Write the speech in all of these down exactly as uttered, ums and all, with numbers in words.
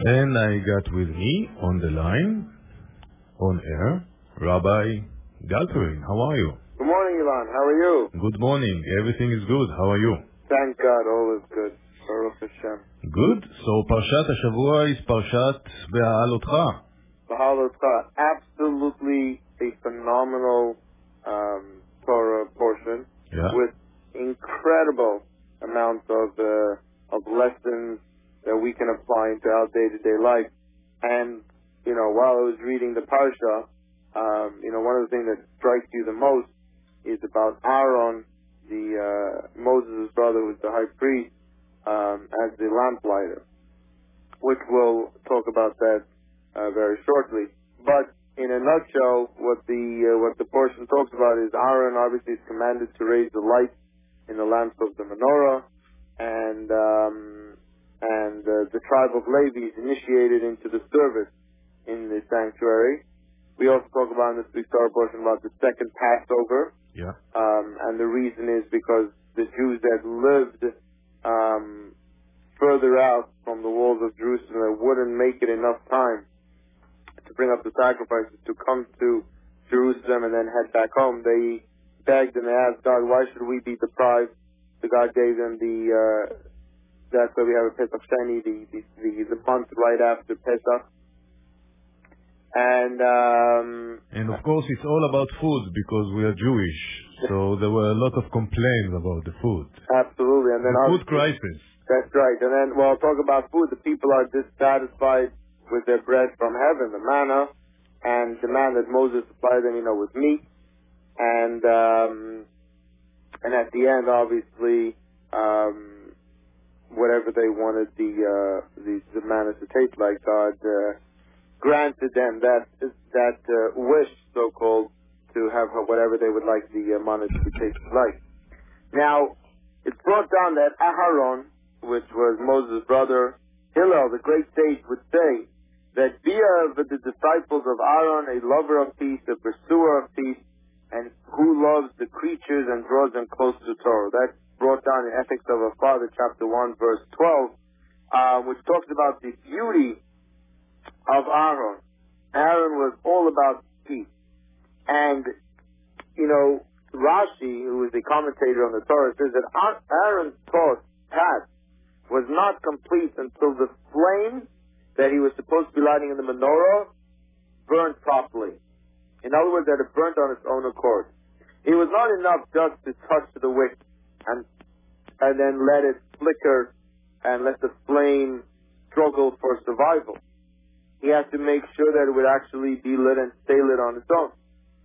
And I got with me on the line, on air, Rabbi Galperin. How are you? Good morning, Ilan. How are you? Good morning. Everything is good. How are you? Thank God, all is good. Baruch Hashem. Good. So Parshat HaShavua is Parshat Be'alotcha. Be'alotcha, absolutely a phenomenal um, Torah portion Yeah. with incredible amounts of uh, of lessons that we can apply into our day-to-day life. And, you know, while I was reading the Parsha, um, you know, one of the things that strikes you the most is about Aaron, the uh, Moses' brother, who's the high priest, um, as the lamplighter, which we'll talk about that uh, very shortly. But in a nutshell, what the uh, what the portion talks about is Aaron obviously is commanded to raise the light in the lamps of the menorah, and um, and uh, the tribe of Levi is initiated into the service in the sanctuary. We also talk about in this week's Torah portion about the second Passover. Yeah. Um, and the reason is because the Jews that lived um, further out from the walls of Jerusalem that wouldn't make it enough time to bring up the sacrifices to come to Jerusalem and then head back home. They begged and they asked God, why should we be deprived? So God gave them the, uh, that's why we have a Pesach Sheni, the, the, the, the month right after Pesach. And um, And of course, it's all about food because we are Jewish. So there were a lot of complaints about the food. Absolutely. And then the food crisis. That's right. And then, well, talk about food. The people are dissatisfied with their bread from heaven, the manna, and the manna that Moses supplied them, you know, with meat. And um, and at the end, obviously, um, whatever they wanted the uh, the, the manna to taste like, God uh, granted them that that uh, wish, so-called, to have whatever they would like the uh, manna to taste like. Now, it's brought down that Aharon, which was Moses' brother, Hillel, the great sage, would say that Bia of the disciples of Aaron, a lover of peace, a pursuer of peace, and who loves the creatures and draws them close to Torah. That's brought down in Ethics of a Father, chapter one, verse twelve, uh, which talks about the beauty of Aaron. Aaron was all about peace. And, you know, Rashi, who is the commentator on the Torah, says that Aaron's task was not complete until the flame that he was supposed to be lighting in the menorah burned properly. In other words, that it burnt on its own accord. It was not enough just to touch the wick and and then let it flicker and let the flame struggle for survival. He had to make sure that it would actually be lit and stay lit on its own.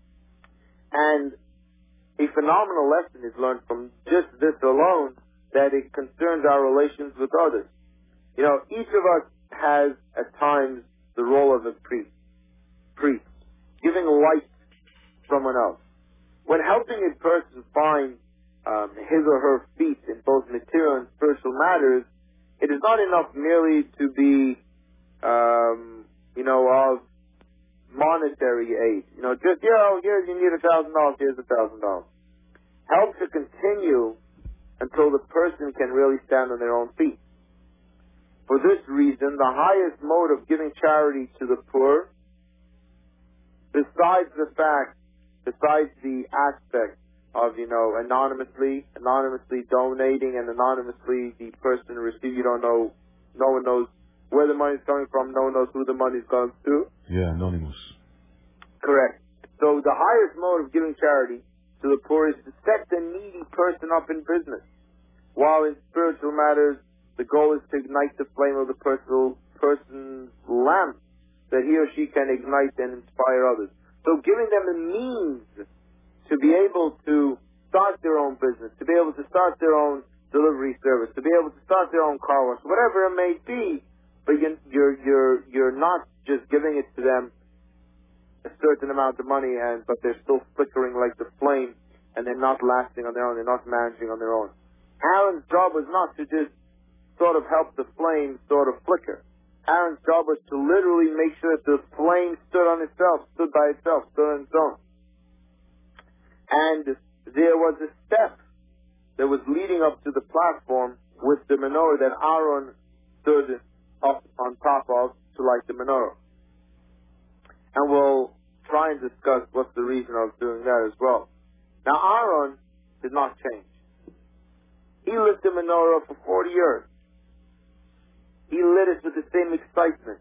And a phenomenal lesson is learned from just this alone, that it concerns our relations with others. You know, each of us has at times the role of a priest, priest, giving light to someone else. When helping a person find um, his or her feet in both material and spiritual matters, it is not enough merely to be, um, you know, of monetary aid. You know, just, you know, here's, you need a thousand dollars, here's a thousand dollars. Help to continue until the person can really stand on their own feet. For this reason, the highest mode of giving charity to the poor, besides the fact, besides the aspect of, you know, anonymously, anonymously donating and anonymously the person receives, you don't know, no one knows where the money's coming from, no one knows who the money's going to. Yeah, anonymous. Correct. So the highest mode of giving charity to the poor is to set the needy person up in business. While in spiritual matters, the goal is to ignite the flame of the personal person's lamp, that he or she can ignite and inspire others. So giving them the means to be able to start their own business, to be able to start their own delivery service, to be able to start their own car wash, whatever it may be, but you're you're you're not just giving it to them a certain amount of money, and but they're still flickering like the flame, and they're not lasting on their own, they're not managing on their own. Aaron's job was not to just sort of help the flame sort of flicker. Aaron's job was to literally make sure that the flame stood on itself, stood by itself, stood on its own. And there was a step that was leading up to the platform with the menorah that Aaron stood up on top of to light the menorah. And we'll try and discuss what's the reason of doing that as well. Now Aaron did not change. He lit the menorah for forty years. He lit it with the same excitement.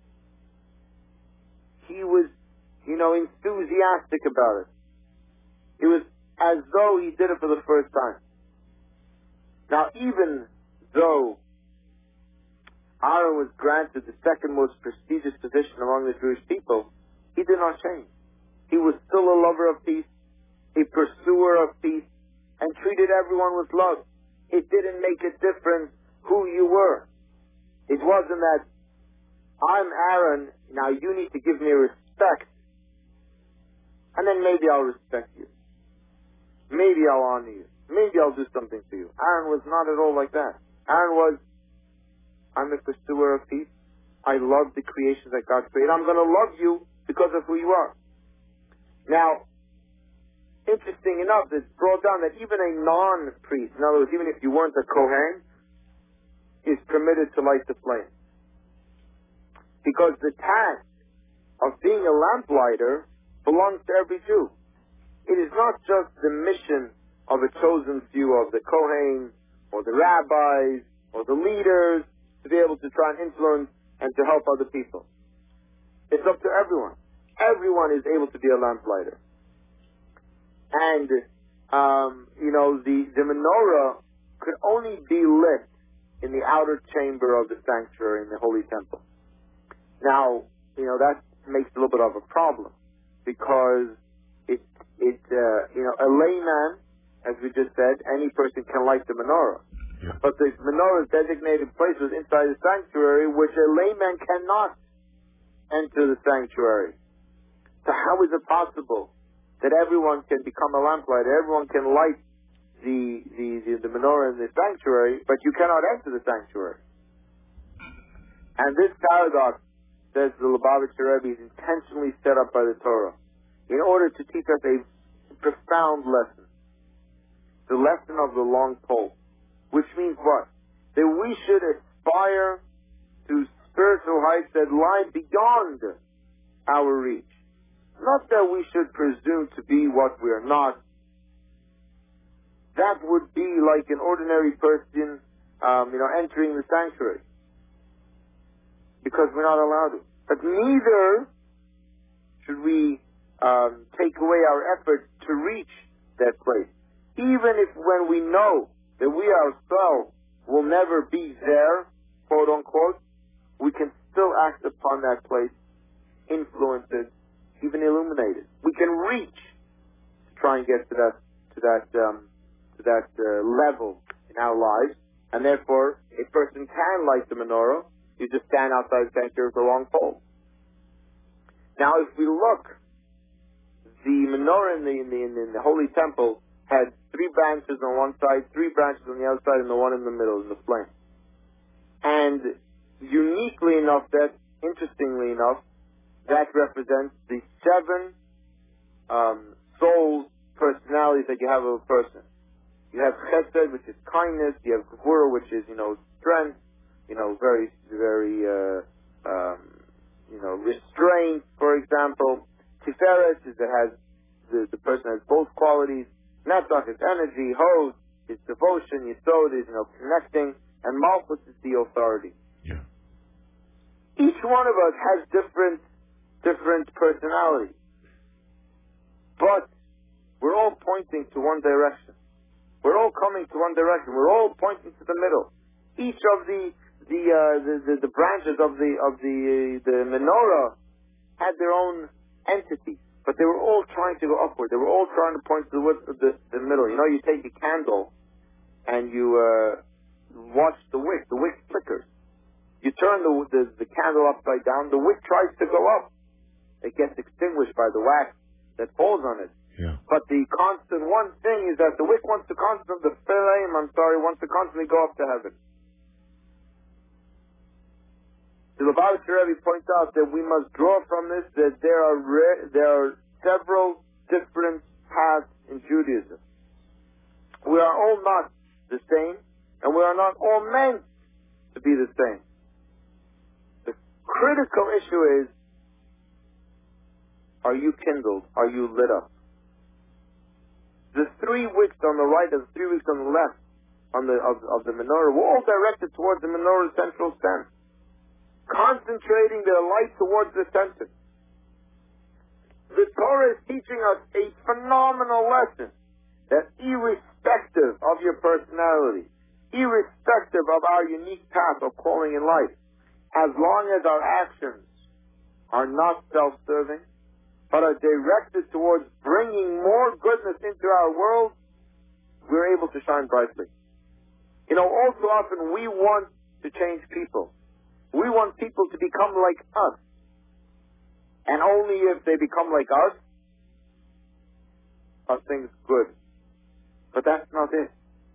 He was, you know, enthusiastic about it. It was as though he did it for the first time. Now, even though Aaron was granted the second most prestigious position among the Jewish people, he did not change. He was still a lover of peace, a pursuer of peace, and treated everyone with love. It didn't make a difference who you were. It wasn't that, I'm Aaron, now you need to give me respect, and then maybe I'll respect you. Maybe I'll honor you. Maybe I'll do something to you. Aaron was not at all like that. Aaron was, I'm a pursuer of peace. I love the creation that God created. I'm going to love you because of who you are. Now, interesting enough, it's brought down that even a non-priest, in other words, even if you weren't a Kohen, is permitted to light the flame. Because the task of being a lamplighter belongs to every Jew. It is not just the mission of a chosen few of the Kohen or the rabbis or the leaders to be able to try and influence and to help other people. It's up to everyone. Everyone is able to be a lamplighter. And, um, you know, the, the menorah could only be lit in the outer chamber of the sanctuary in the Holy Temple. Now, you know, that makes a little bit of a problem because it, it uh, you know, a layman, as we just said, any person can light the menorah. Yeah. But the menorah's designated place was inside the sanctuary, which a layman cannot enter the sanctuary. So how is it possible that everyone can become a lamplighter, everyone can light the, the, the, the menorah in the sanctuary, but you cannot enter the sanctuary? And this paradox, says the Lubavitcher Rebbe, is intentionally set up by the Torah in order to teach us a profound lesson. The lesson of the long pole. Which means what? That we should aspire to spiritual heights that lie beyond our reach. Not that we should presume to be what we are not. That would be like an ordinary person, um, you know, entering the sanctuary. Because we're not allowed to. But neither should we um, take away our effort to reach that place. Even if when we know that we ourselves will never be there, quote unquote, we can still act upon that place, influence it, even illuminate it. We can reach to try and get to that to that um, to that uh, level in our lives, and therefore a person can light the menorah. You just stand outside the sanctuary with a long pole. Now, if we look, the menorah in the in the, in the Holy Temple had three branches on one side, three branches on the other side, and the one in the middle in the flame. And uniquely enough, that, interestingly enough, that represents the seven um, soul personalities that you have of a person. You have chesed, which is kindness. You have gevura, which is, you know, strength. You know, very, very, uh, um, you know, restraint, for example. Tiferet is that has the, the person has both qualities. Netzach is energy, Hod is devotion, Yesod is, you know, connecting, and Malchus is the authority. Yeah. Each one of us has different, different personalities. But we're all pointing to one direction. We're all coming to one direction. We're all pointing to the middle. Each of the, the, uh, the, the, the branches of the, of the, uh, the menorah had their own entity. But they were all trying to go upward. They were all trying to point to the, the, the middle. You know, you take a candle and you uh, watch the wick. The wick flickers. You turn the, the the candle upside down. The wick tries to go up. It gets extinguished by the wax that falls on it. Yeah. But the constant one thing is that the wick wants to constantly, the flame, I'm sorry, wants to constantly go up to heaven. The Lubavitcher Rebbe points out that we must draw from this that there are re- there are several different paths in Judaism. We are all not the same, and we are not all meant to be the same. critical issue is, are you kindled? Are you lit up? The three wicks on the right and the three wicks on the left on the, of, of the menorah were all directed towards the menorah's central stem, concentrating their light towards the center. The Torah is teaching us a phenomenal lesson that irrespective of your personality, irrespective of our unique path of calling in life, as long as our actions are not self-serving, but are directed towards bringing more goodness into our world, we're able to shine brightly. You know, all too often we want to change people. We want people to become like us. And only if they become like us are things good. But that's not it.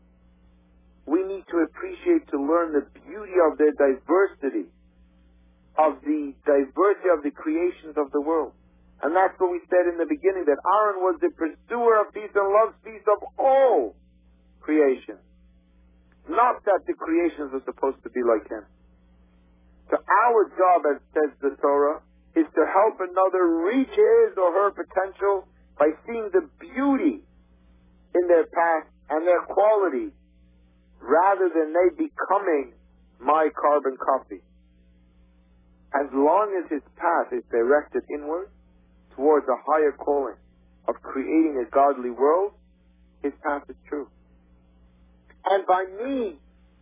We need to appreciate, to learn the beauty of their diversity, of the diversity of the creations of the world. And that's what we said in the beginning, that Aaron was the pursuer of peace and loves peace of all creation. Not that the creations are supposed to be like him. So our job, as says the Torah, is to help another reach his or her potential by seeing the beauty in their path and their quality, rather than they becoming my carbon copy. As long as his path is directed inward, towards a higher calling of creating a godly world, his path is true. And by me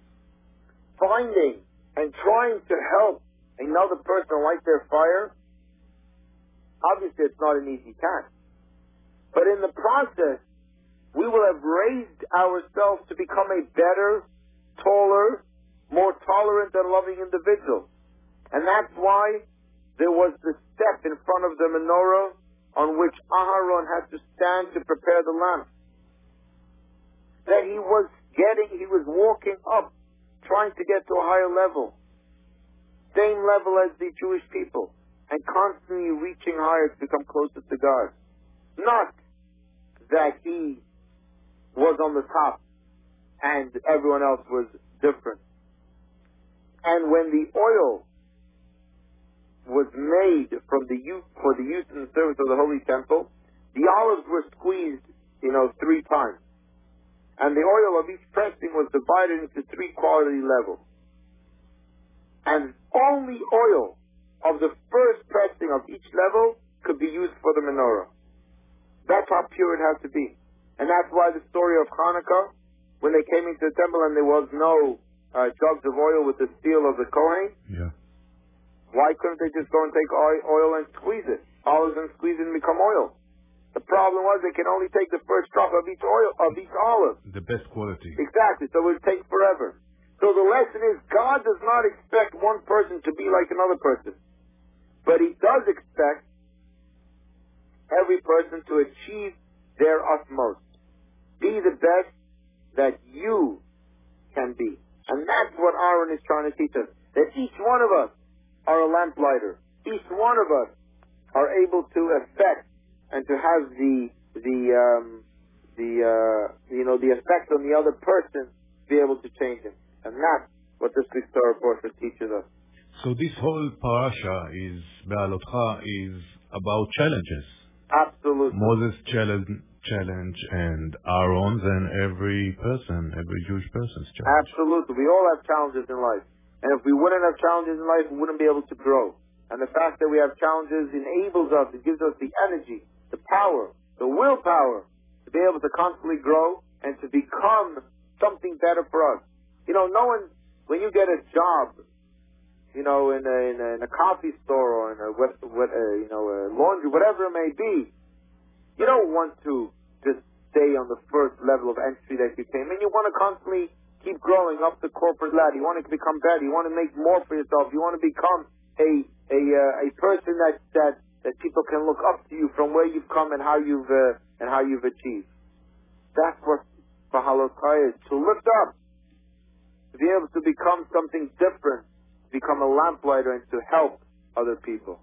finding and trying to help another person light their fire, obviously it's not an easy task. But in the process, we will have raised ourselves to become a better, taller, more tolerant and loving individual. And that's why there was the step in front of the menorah on which Aharon had to stand to prepare the lamp. That he was getting, he was walking up, trying to get to a higher level. Same level as the Jewish people. And constantly reaching higher to become closer to God. Not that he was on the top and everyone else was different. And when the oil was made from the use, for the use and service of the Holy Temple, the olives were squeezed, you know, three times. And the oil of each pressing was divided into three quality levels. And only oil of the first pressing of each level could be used for the menorah. That's how pure it has to be. And that's why the story of Hanukkah, when they came into the temple and there was no uh, jugs of oil with the seal of the Kohen, yeah. Why couldn't they just go and take oil and squeeze it? Olives and squeeze it and become oil. The problem was they can only take the first drop of each oil, of each olive. The best quality. Exactly, so it would take forever. So the lesson is, God does not expect one person to be like another person. But He does expect every person to achieve their utmost. Be the best that you can be. And that's what Aaron is trying to teach us. That each one of us are a lamplighter. Each one of us are able to affect and to have the the um, the uh, you know the effect on the other person, be able to change him, and that's what this week's Torah portion teaches us. So this whole parasha is Be'alotcha is about challenges. Absolutely. Moses challenge, challenge, and Aaron's, and every person, every Jewish person's challenge. Absolutely. We all have challenges in life. And if we wouldn't have challenges in life, we wouldn't be able to grow. And the fact that we have challenges enables us, it gives us the energy, the power, the willpower to be able to constantly grow and to become something better for us. You know, no one, when you get a job, you know, in a, in a, in a coffee store or in a, what, what, uh, you know, a laundry, whatever it may be, you don't want to just stay on the first level of entry that you came in. You want to constantly keep growing up the corporate ladder. You want to become better. You want to make more for yourself. You want to become a a uh, a person that that that people can look up to you from where you've come and how you've uh, and how you've achieved. That's what Be'alotcha is, to lift up, to be able to become something different, to become a lamplighter and to help other people.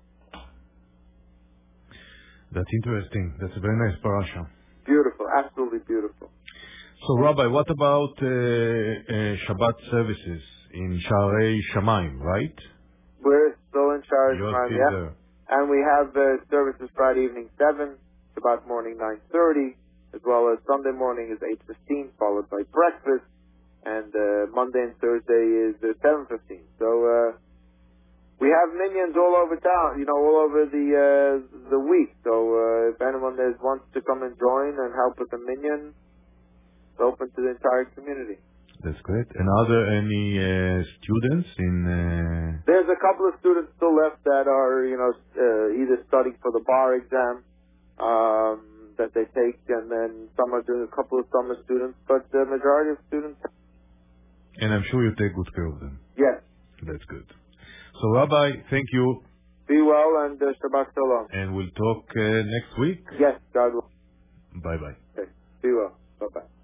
That's interesting. That's a very nice parasha. Beautiful, absolutely beautiful. So, Rabbi, what about uh, uh, Shabbat services in Sharei Shamayim, right? We're still in and Shara You'll Shemaim, see yeah. there. And we have uh, services Friday evening seven, Shabbat morning nine thirty, as well as Sunday morning is eight fifteen, followed by breakfast, and uh, Monday and Thursday is uh, seven fifteen. So uh, we have minions all over town, you know, all over the uh, the week. So uh, if anyone that wants to come and join and help with the minion, it's open to the entire community. That's great. And are there any uh, students in... Uh... There's a couple of students still left that are, you know, uh, either studying for the bar exam um, that they take, and then some are doing a couple of summer students, but the majority of students... And I'm sure you take good care of them. Yes. That's good. So, Rabbi, thank you. Be well, and uh, Shabbat Shalom. And we'll talk uh, next week. Yes, God will. Bye-bye. Okay. Be well. Bye-bye.